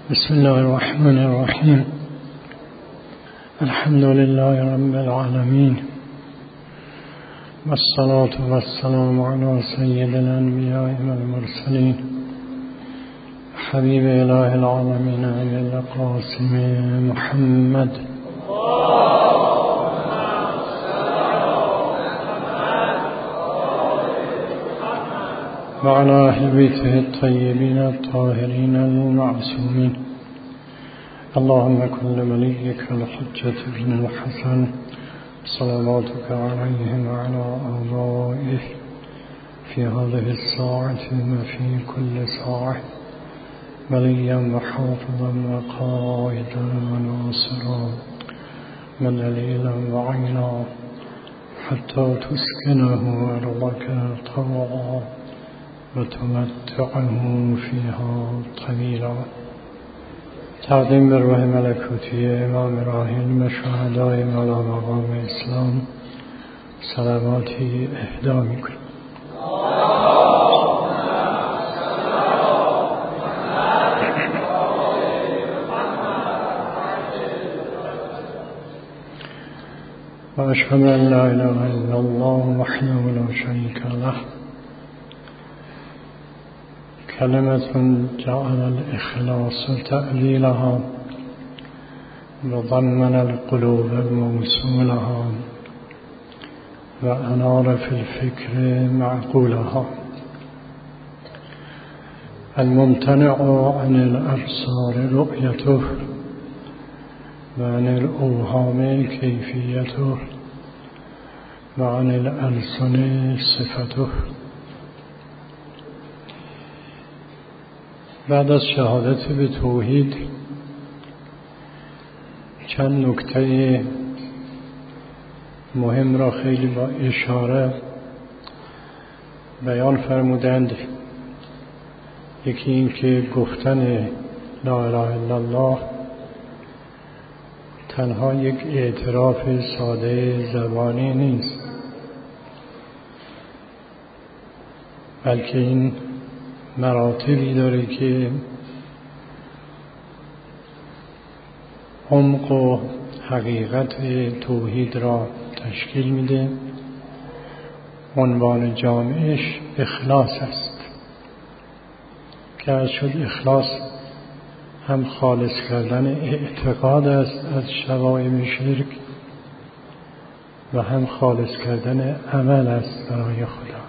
بسم الله الرحمن الرحيم. الحمد لله رب العالمين، والصلاة والسلام على سيد الأنبياء والمرسلين حبيب إله العالمين أبي القاسم محمد وعلى أهل بيته الطيبين الطاهرين المعصومين. اللهم كن لوليك الحجة بن الحسن صلواتك عليه وعلى آبائه في هذه الساعة وفي كل ساعة وليا وحافظا وقائدا وناصرا ودليلا وعينا حتى تسكنه أرضك طوعا وتمتعه فيها طويلا. تقدیم به روح ملکوتی امام راحل و شهدای مولا مقام اسلام صلواتی اهدا میکنیم. و اشهد ان لا اله الا الله وحده لا شریک له كلمة جعل الإخلاص تأويلها وضمن القلوب موصولها وأنار في الفكر معقولها. الممتنع عن الأبصار رؤيته وعن الأوهام كيفيته وعن الألسن صفته. بعد از شهادت به توحید چند نکته مهم را خیلی با اشاره بیان فرمودند. یکی این که گفتن لا اله الا الله تنها یک اعتراف ساده زبانی نیست، بلکه این مراتبی داره که عمق و حقیقت توحید را تشکیل میده. عنوان جامعش اخلاص است که از شد اخلاص هم خالص کردن اعتقاد است از شوائب شرک و هم خالص کردن عمل است برای خدا.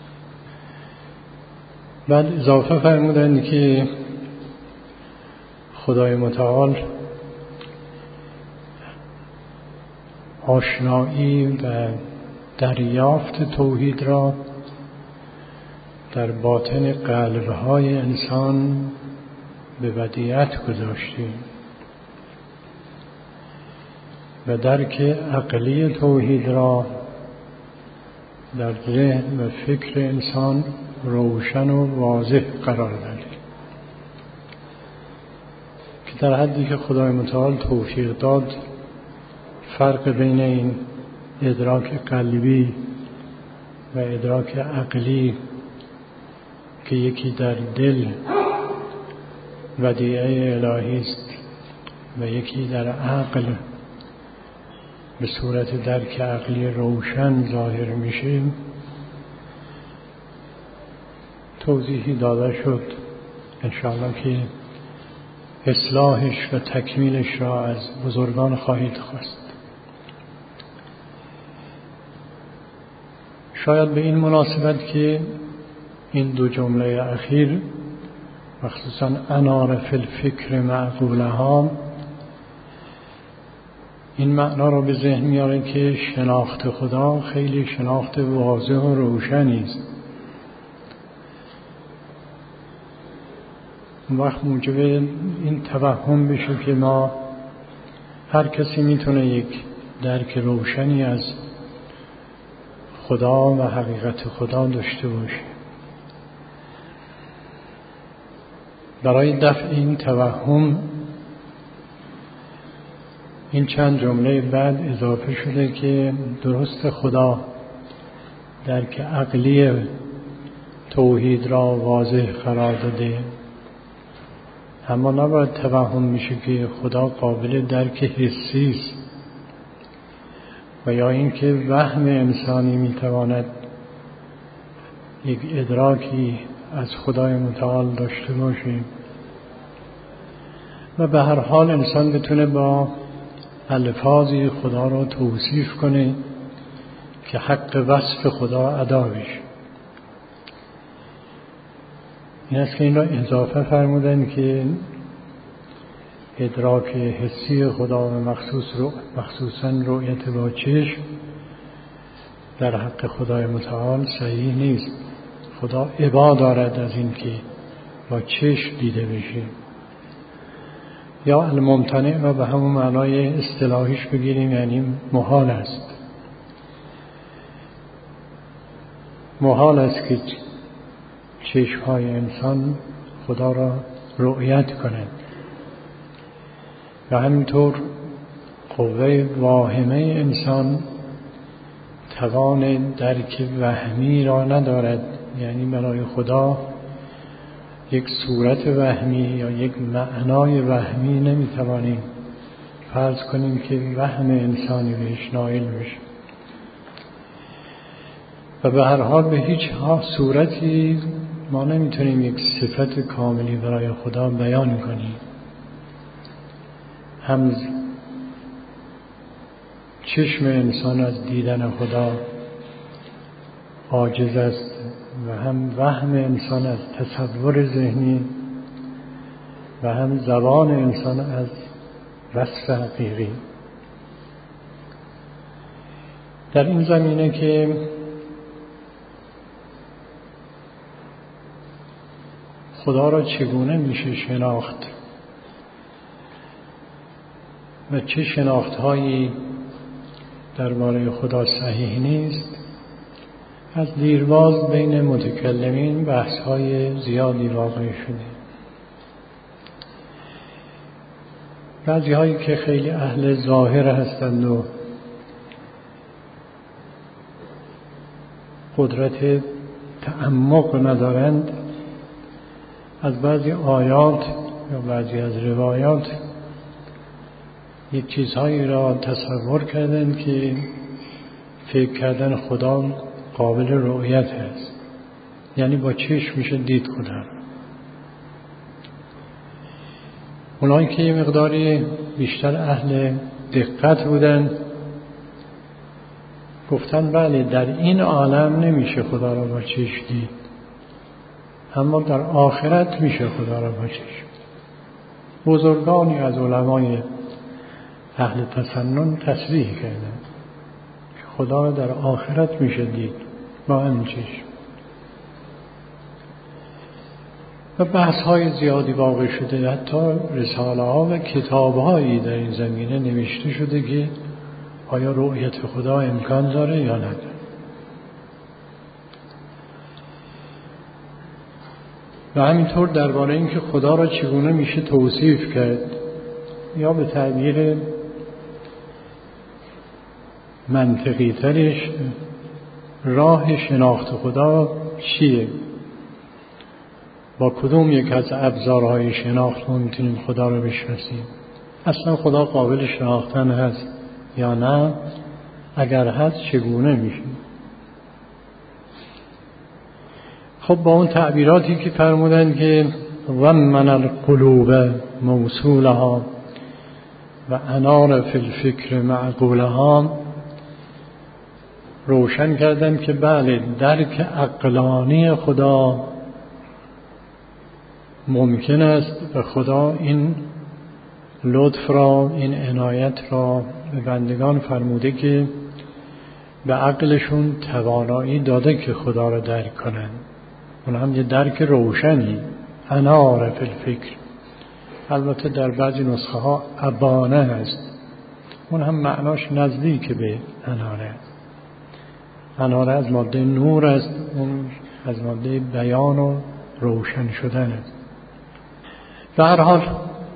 بعد اضافه فرمودند که خدای متعال آشنایی و دریافت توحید را در باطن قلب‌های انسان به ودیعت گذاشته و درک عقلی توحید را در ذهن و فکر انسان روشن و واضح قرار داده که در حدی که خدای متعال توفیق داد فرق بین این ادراک قلبی و ادراک عقلی که یکی در دل ودیعه الهی است و یکی در عقل به صورت درک عقلی روشن ظاهر میشه توضیحی داده شد. انشاءالله که اصلاحش و تکمیلش را از بزرگان خواهید خواست. شاید به این مناسبت که این دو جمله اخیر مخصوصا انار فی الفکر معقولها این معنا را به ذهن میاره که شناخت خدا خیلی شناخت واضح و روشنی است. وقت موجب این توهم بشه که ما هر کسی میتونه یک درک روشنی از خدا و حقیقت خدا داشته باشه. برای دفع این توهم این چند جمله بعد اضافه شده که درست خدا درک عقلی توحید را واضح قرار داده اما نباید توهم میشه که خدا قابل درک حسی است و یا اینکه وهم انسانی میتواند یک ادراکی از خدای متعال داشته باشه و به هر حال انسان بتونه با الفاظی خدا را توصیف کنه که حق وصف خدا ادا بشه. این است که این را اضافه فرمودن که ادراک حسی خدا و مخصوصاً رؤیت با چشم در حق خدای متعال صحیح نیست. خدا ابا دارد از این که با چشم دیده بشه. یا الممتنع را به همون معنای اصطلاحیش بگیریم، یعنی محال است. محال است که چشم‌های انسان خدا را رؤیت کنند و همینطور قوه واهمه انسان توان درک وهمی را ندارد، یعنی برای خدا یک صورت وهمی یا یک معنای وهمی نمیتوانیم فرض کنیم که وهم انسانی بهش نائل بشه و به هر حال به هیچ صورتی ما نمیتونیم یک صفت کاملی برای خدا بیان کنیم. هم چشم انسان از دیدن خدا عاجز است و هم وهم انسان از تصور ذهنی و هم زبان انسان از وصف حقیقی. در این زمینه که خدا را چگونه میشه شناخت و چه شناختهایی درباره خدا صحیح نیست، از دیرباز بین متکلمین بحث‌های زیادی واقع شده. بعضی هایی که خیلی اهل ظاهر هستند و قدرت تعمق ندارند، از بعضی آیات یا بعضی از روایات یک چیزهایی را تصور کردند که فکر کردن خدا قابل رؤیت است، یعنی با چشم میشه دید خدا. اونایی که یه مقداری بیشتر اهل دقت بودن گفتن بله در این عالم نمیشه خدا را با چشم دید، اما در آخرت میشه خدا را با چشم. بزرگانی از علمای اهل تسنن تصریح کردن که خدا را در آخرت میشه دید با همین چشم. و بحث های زیادی واقع شده، حتی رساله ها و کتاب هایی در این زمینه نوشته شده که آیا رؤیت خدا امکان داره یا نداره. و همینطور درباره این که خدا را چگونه میشه توصیف کرد، یا به تعبیر منطقی ترش راه شناخت خدا چیه، با کدوم یک از ابزارهای شناخت ما میتونیم خدا رو بشناسیم، اصلا خدا قابل شناختن هست یا نه، اگر هست چگونه میشه. خب با اون تعبیراتی که فرمودن که ومن القلوب موصولها و انار فی الفکر معقولها، روشن کردن که بله درک عقلانی خدا ممکن است و خدا این لطف را، این عنایت را به بندگان فرموده که به عقلشون توانایی داده که خدا را درک کنن. اون هم یه درک روشنی، انار فی الفکر. البته در بعضی نسخه ها ابانه هست، اون هم معناش نزدیک به اناره. اناره از ماده نور است، اون از ماده بیان و روشن شدن است. به هر حال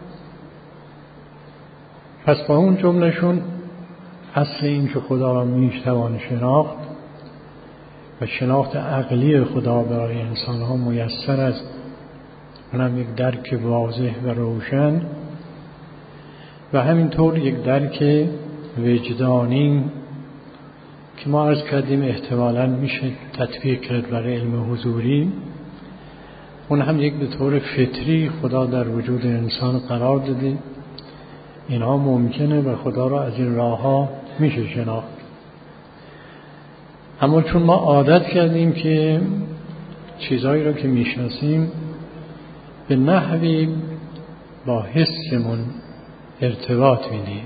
پس با اون جملهشون اصل این که خدا را میتوان شناخت و شناخت عقلی خدا برای انسان ها میسر است اونم یک درک واضح و روشن، و همینطور یک درک وجدانی که ما عرض کردیم احتمالاً میشه تطبیق کرد برای علم حضوری. اون هم یک به طور فطری خدا در وجود انسان قرار داده. اینها ممکنه و خدا را از این راه ها میشه شناخت. اما چون ما عادت کردیم که چیزهایی را که میشناسیم به نحوی با حسمون ارتباط میدیم،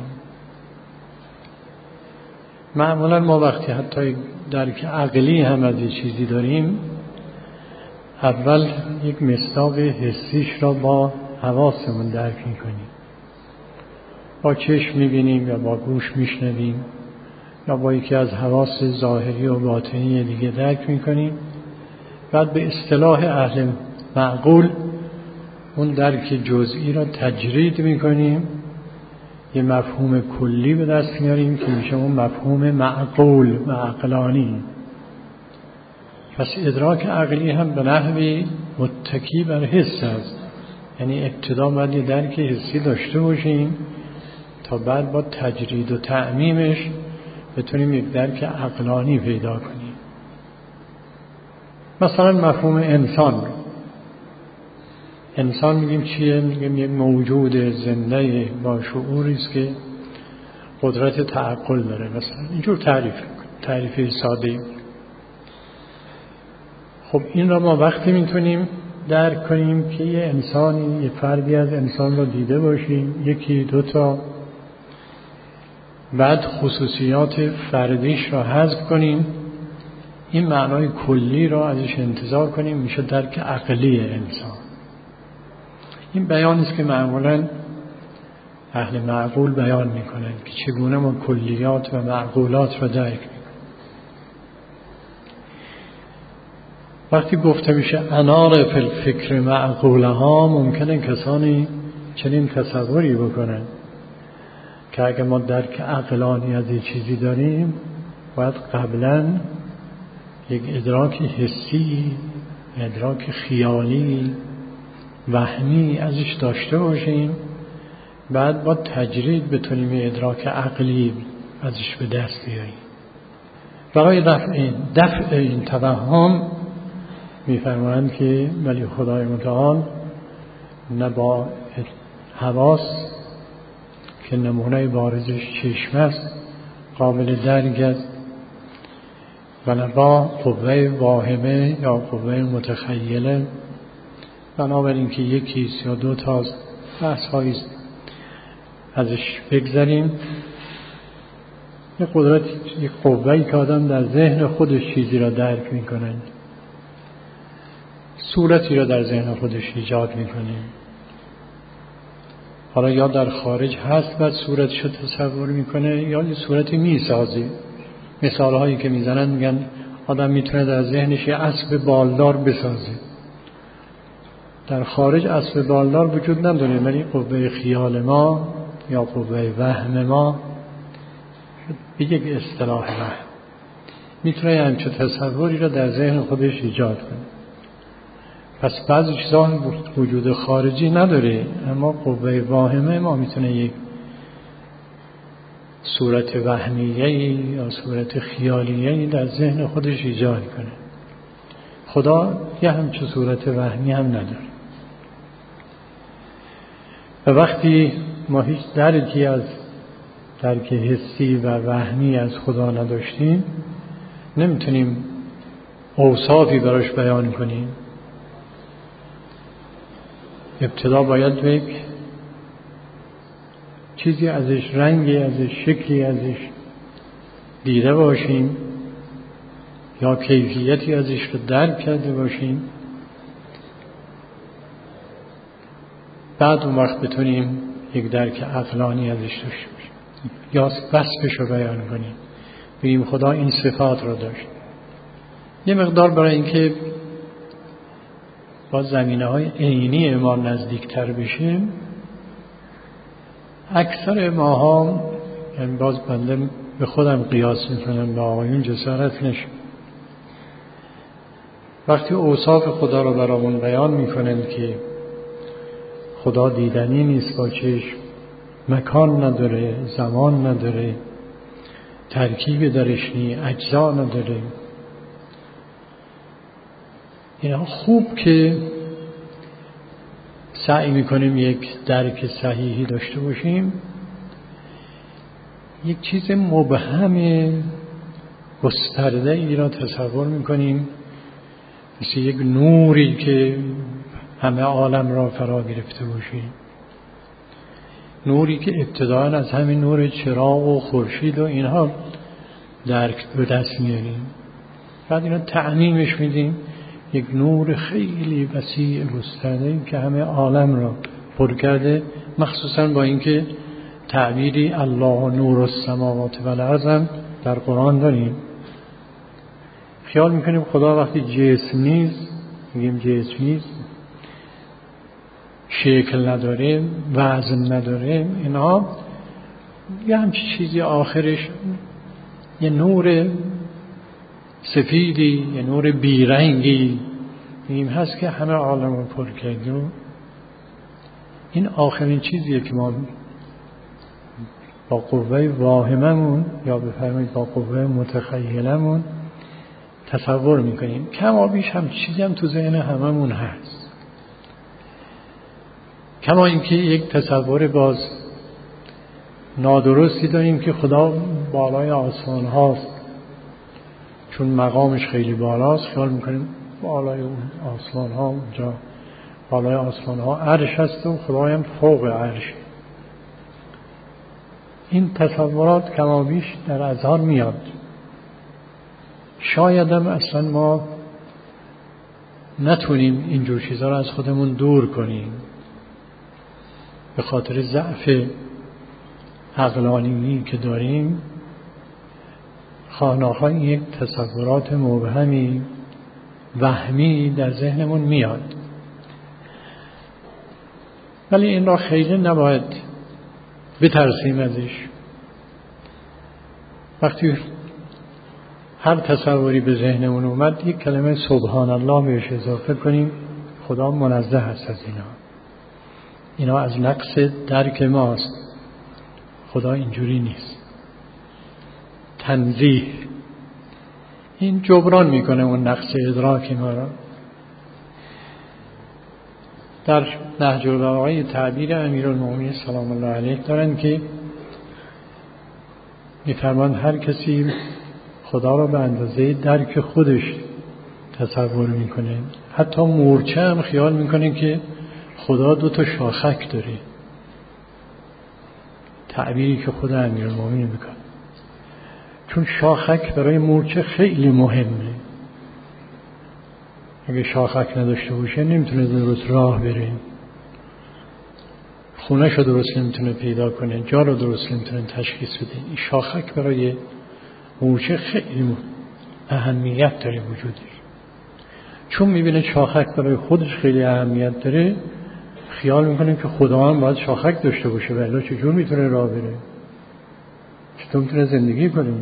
معمولا ما وقتی حتی درک عقلی هم از چیزی داریم، اول یک مصداق حسیش را با حواسمون درک میکنیم، با چشم میبینیم یا با گوش میشنویم یا با یکی از حواس ظاهری و باطنی دیگه درک میکنیم. بعد به اصطلاح اهل معقول اون درک جزئی را تجرید میکنیم، یه مفهوم کلی به دست میاریم که میشه اون مفهوم معقول و عقلانی. پس ادراک عقلی هم به نحوی متکی بر حس است، یعنی ابتدا باید یه درک حسی داشته باشیم تا بعد با تجرید و تعمیمش بتونیم یک درک عقلانی پیدا کنیم. مثلا مفهوم انسان میگیم چیه؟ میگیم یک موجود زنده با شعوری است که قدرت تعقل داره. مثلا اینجور تعریف ساده. خب این را ما وقتی میتونیم درک کنیم که یه انسانی، یه فردی از انسان رو دیده باشیم، یکی دوتا، بعد خصوصیات فردیش را حذف کنیم، این معنای کلی را ازش انتزاع کنیم، میشه درک عقلی انسان. این بیانی است که معمولاً اهل معقول بیان میکنند که چگونه ما کلیات و معقولات را درک میکنیم. وقتی گفته میشه انار فی الفکر معقولها، ممکنه کسانی چنین تصوری بکنن که اگه ما درک عقلانی از این چیزی داریم باید قبلا یک ادراک حسی، ادراک خیالی، وهمی ازش داشته باشیم، بعد با تجرید بتونیم ادراک عقلی ازش به دست بیاریم. برای دفع این توهم میفرمایند که ولی خدای متعال نه با حواس که نمونه بارزش چشم است قابل درک است، و نه با قوه واهمه یا قوه متخیله. بنابراین که یکیست یا دو تا بحث هاییست ازش بگذاریم. یک قدرت، یک قوهی که آدم در ذهن خودش چیزی را درک میکنه، صورتی را در ذهن خودش ایجاد میکنه، حالا یا در خارج هست بعد صورتش رو تصور میکنه یا یه صورتی میسازه. مثال هایی که میزنن میگن آدم میتونه در ذهنش یه اسب بالدار بسازه. در خارج اسب بالدار وجود نداره، ولی قوه خیال ما یا قوه وهم ما به یک اصطلاح وهم میتونه همچون تصوری را در ذهن خودش ایجاد کنه. پس بعضی چیزا وجود خارجی نداره، اما قوه واهمه ما میتونه یک صورت وهمیه‌ای یا صورت خیالیه‌ای در ذهن خودش ایجاد کنه. خدا یه همچون صورت وهمی هم نداره. و وقتی ما هیچ درکی از درک حسی و وهمی از خدا نداشتیم، نمیتونیم اوصافی براش بیان کنیم. ابتدا باید یک چیزی ازش، رنگی ازش، شکلی ازش دیده باشیم یا کیفیتی ازش رو درک کرده باشیم، بعد اون وقت بتونیم یک درک عقلانی ازش داشته باشیم یا وصفش رو بیان کنیم، بگیم خدا این صفات رو داشت. یه مقدار برای اینکه با زمینه‌های عینی ما نزدیکتر بشیم، اکثر ماها، یعنی باز بنده به خودم قیاس میکنم، به آقایون جسارت نشه، وقتی اوصاف خدا رو برامون بیان میکنن که خدا دیدنی نیست با چشم، مکان نداره، زمان نداره، ترکیب درش نیست، اجزا نداره. اینا خوب که سعی میکنیم یک درک صحیحی داشته باشیم. یک چیز مبهم گسترده ای را تصور میکنیم، مثل یک نوری که همه عالم را فرا گرفته باشه، نوری که ابتداء از همین نور چراغ و خورشید و اینها درک به دست میاریم، بعد اینا تعمیمش میدیم یک نور خیلی وسیع گسترده‌ای که همه عالم را پر کرده. مخصوصا با اینکه تعبیری الله نور السماوات و الارض هم در قرآن داریم. خیال میکنیم خدا وقتی جسم نیست، میگیم جسم نیست، شکل نداره، وزن نداره، اینا یه همچی چیزی آخرش یه نور سفیدی، یه نور بیرنگی میگیم هست که همه عالم رو پر کرده. این آخرین چیزیه که ما با قوه واهممون یا بفرمایید با قوه متخیلمون تصور میکنیم. کما بیش هم چیزی هم تو ذهن هممون هست، کما اینکه یک تصور باز نادرستی داریم که خدا بالای آسمان هاست، چون مقامش خیلی بالاست خیال میکنیم بالای اون آسمان ها، اونجا بالای آسمان ها عرش هست و خدای هم فوق عرش. این تصورات کما بیش در اذهان میاد. شاید هم اصلا ما نتونیم اینجور چیزها رو از خودمون دور کنیم به خاطر ضعف عقلانی که داریم. خواهناخواه این یک تصورات مبهمی وهمی در ذهنمون میاد، ولی این را خیلی نباید بترسیم ازش. وقتی هر تصوری به ذهنمون اومد یک کلمه سبحان الله بهش اضافه کنیم. خدا منزه هست از اینا از نقص درک ماست. خدا اینجوری نیست. تنزیه این جبران میکنه اون نقص ادراک ما را. در نهج البلاغه تعبیر امیرالمومنین سلام الله علیه دارن که میفرمان هر کسی خدا را به اندازه درک خودش تصور میکنه. حتی مورچه هم خیال میکنه که خدا 2 شاخک داره، تعبیری که خود امیرالمومنین میکنه، چون شاخک برای مورچه خیلی مهمه. اگه شاخک نداشته باشه نمیتونه درست راه بره، خونه‌ش رو درست نمیتونه پیدا کنه، جا رو درست نمیتونه تشخیص بده. این شاخک برای مورچه خیلی اهمیت داره وجودش. چون میبینه شاخک برای خودش خیلی اهمیت داره، خیال میکنه که خدا هم باید شاخک داشته باشه، ولی چجور میتونه راه بره، چطور میتونه زندگی کنه.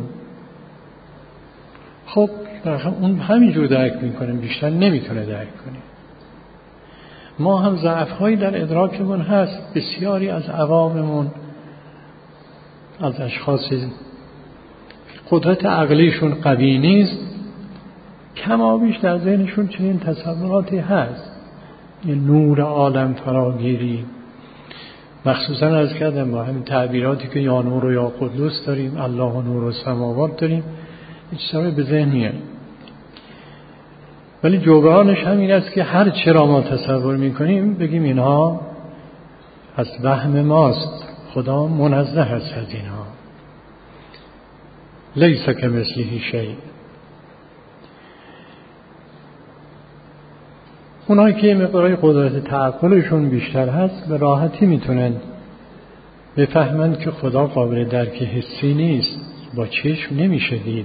خب اون همینجور درک میکنه، بیشتر نمیتونه درک کنه. ما هم ضعف‌هایی در ادراکمون هست. بسیاری از عواممون، از اشخاص قدرت عقلیشون قوی نیست، کما بیش در ذهنشون چنین تصوراتی هست. یه نور عالم فراگیری، مخصوصا از کردم با همین تعبیراتی که یا نور و یا قدوس داریم، الله نور و سماوات داریم، هیچ چیزی به ذهن میاد. ولی جبرانش همین است که هر چرا ما تصور میکنیم بگیم اینها از وهم ماست. خدا منزه است از اینها. لیس کمثله شیء. اونایی که مقدار قدرت تعقلشون بیشتر هست به راحتی میتونن بفهمن که خدا قابل درک حسی نیست، با چشم نمیشه دید.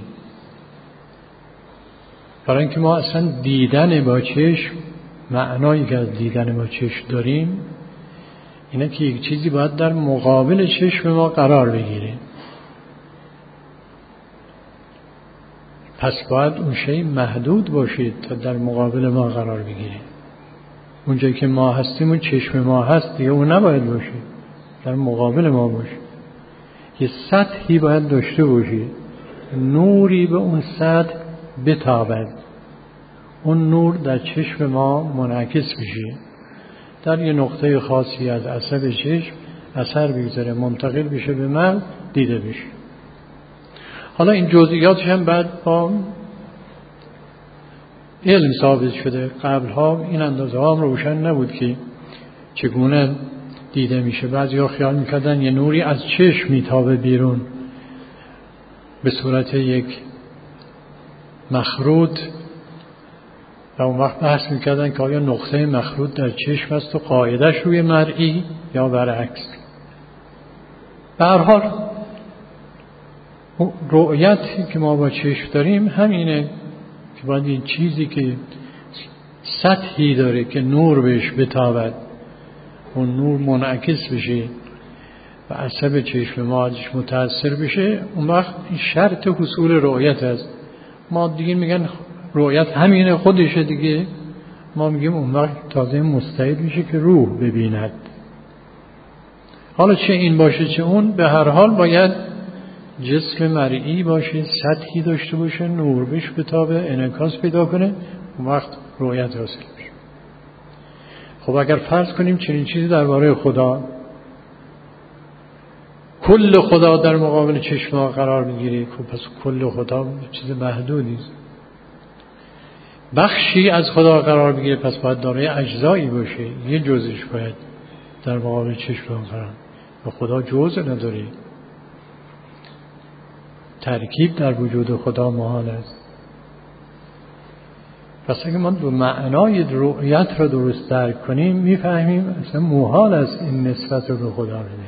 برای اینکه ما اصلا دیدن با چشم، معنایی که از دیدن با چشم داریم اینه که یک چیزی باید در مقابل چشم ما قرار بگیره، پس باید اون شی محدود باشید تا در مقابل ما قرار بگیره. اونجایی که ما هستیم اون چشم ما هست دیگه، اون نباید باشه، در مقابل ما باشه. یه سطحی باید داشته باشی، نوری به اون سطح بتابد، اون نور در چشم ما منعکس بشه، در یه نقطه خاصی از عصب چشم اثر بگذاره، منتقل بشه به من، دیده بشه. حالا این جزئیاتش هم بعد با علم ثابت شده. قبلها این اندازه ها هم روشن نبود که چگونه دیده میشه. بعضیا خیال میکردن یه نوری از چشم میتابه بیرون به صورت یک مخروط و اون وقت بحث میکردن که آیا نقطه مخروط در چشم است و قاعدش روی مرئی یا برعکس. به هر حال رؤیتی که ما با چشم داریم همینه که باید این چیزی که سطحی داره که نور بهش بتابد، اون نور منعکس بشه و عصب چشم ما ازش متاثر بشه، اون وقت این شرط حصول رؤیت است. ما دیگه میگن رؤیت همینه خودشه دیگه، ما میگیم اون وقت تازه مستعد میشه که روح ببیند. حالا چه این باشه چه اون، به هر حال باید جسم مرئی باشه، سطحی داشته باشه، نور بهش بتابه، انعکاس پیدا کنه، اون وقت رؤیت حاصل بشه. خب اگر فرض کنیم چنین چیزی درباره خدا، کل خدا در مقابل چشم ما قرار میگیره، خب پس کل خدا چیز محدودی است. بخشی از خدا قرار بگیره، پس باید دارای اجزایی باشه، یه جزش باید در مقابل چشم ما قرار. و خدا جزء نداره، ترکیب در وجود خدا محال است. پس اگه ما دو معنای رؤیت رو درست درک کنیم، میفهمیم اصلا محال است این نسبت رو به خدا بده.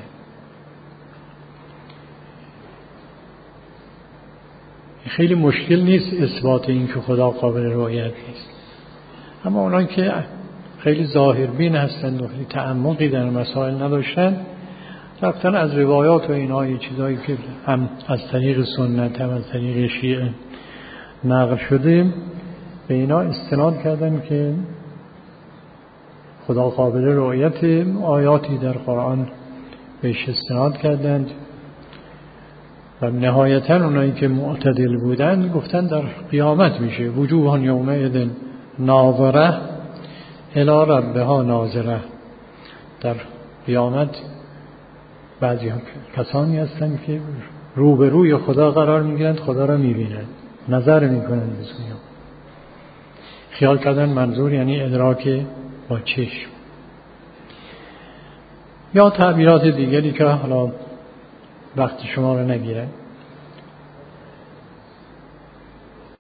خیلی مشکل نیست اثبات این که خدا قابل رؤیت نیست، اما اونایی که خیلی ظاهربین هستند و خیلی تعمقی در مسائل نداشتن، رفتن از روایات و اینها، چیزایی که هم از طریق سنت هم از طریق شیعه نقل شده، به اینا استناد کردن که خدا قابل رؤیت. آیاتی در قرآن بهش استناد کردند و نهایتاً اونایی که معتدل بودن گفتن در قیامت میشه. وجوه یومئذ ناظره الی ربها ناظره. در قیامت بعضی کسانی هستند که روبروی خدا قرار میگیرند، خدا را میبینند، نظر میکنند به سوی او. خیال کردن منظور یعنی ادراک با چشم، یا تعبیرات دیگری که حالا وقت شما رو نگیره.